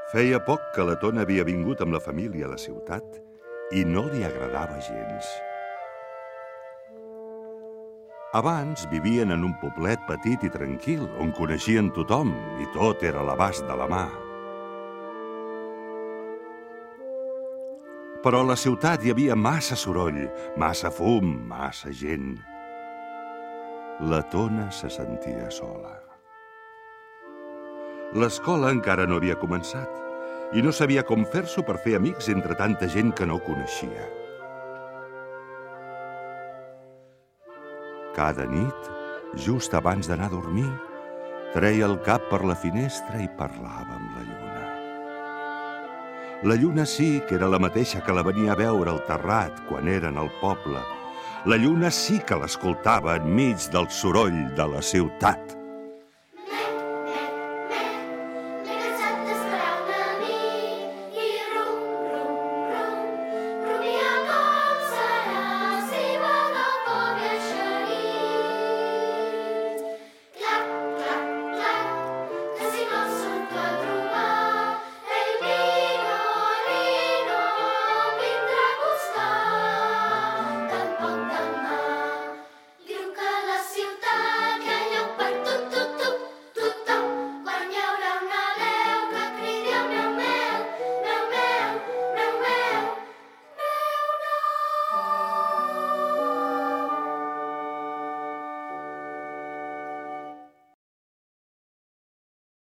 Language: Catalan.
Feia poc que la Tona havia vingut amb la família a la ciutat i no li agradava gens. Abans vivien en un poblet petit i tranquil, on coneixien tothom i tot era a l'abast de la mà. Però a la ciutat hi havia massa soroll, massa fum, massa gent. La Tona se sentia sola. L'escola encara no havia començat i no sabia com fer-s'ho per fer amics entre tanta gent que no coneixia. Cada nit, just abans d'anar a dormir, treia el cap per la finestra i parlava amb la lluna. La lluna sí que era la mateixa que la venia a veure al terrat quan eren al poble. La lluna sí que l'escoltava enmig del soroll de la ciutat.